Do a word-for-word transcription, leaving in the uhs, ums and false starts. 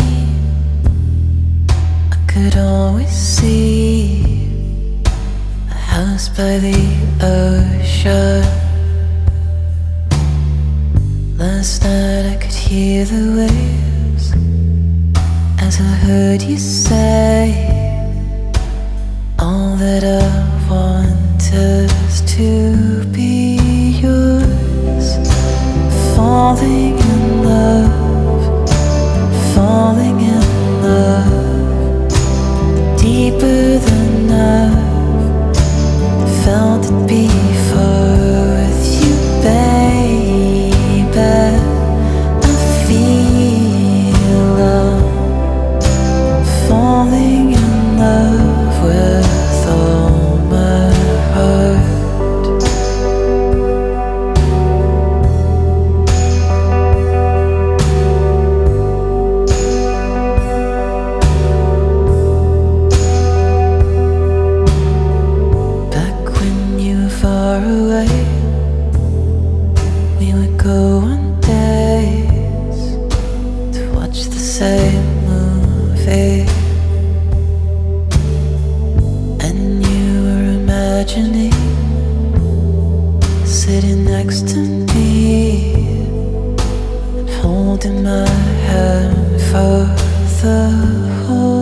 I could always see a house by the ocean. Last night I could hear the waves as I heard you say, all that I want is to be yours. Falling in love, falling in love, deeper than I've felt it before with you, baby. I feel love, falling in love with all my heart. Far away, we would go on days to watch the same movie, and you were imagining sitting next to me and holding my hand for the whole